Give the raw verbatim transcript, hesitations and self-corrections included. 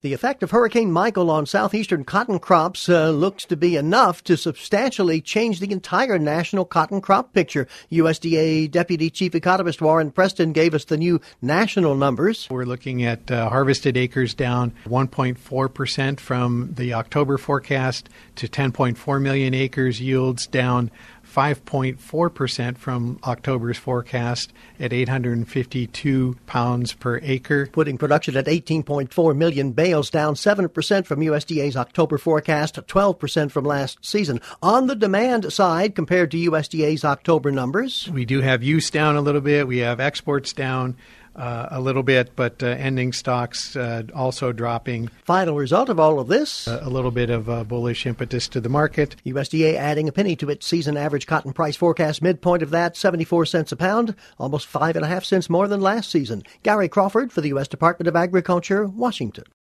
The effect of Hurricane Michael on southeastern cotton crops uh, looks to be enough to substantially change the entire national cotton crop picture. U S D A Deputy Chief Economist Warren Preston gave us the new national numbers. We're looking at uh, harvested acres down one point four percent from the October forecast to ten point four million acres, yields down five point four percent from October's forecast at eight hundred fifty-two pounds per acre. Putting production at eighteen point four million bales, down seven percent from U S D A's October forecast, twelve percent from last season. On the demand side, compared to U S D A's October numbers, we do have use down a little bit. We have exports down Uh, a little bit, but uh, ending stocks uh, also dropping. Final result of all of this, uh, a little bit of a bullish impetus to the market. U S D A adding a penny to its season average cotton price forecast. Midpoint of that, seventy-four cents a pound, almost five and a half cents more than last season. Gary Crawford for the U S Department of Agriculture, Washington.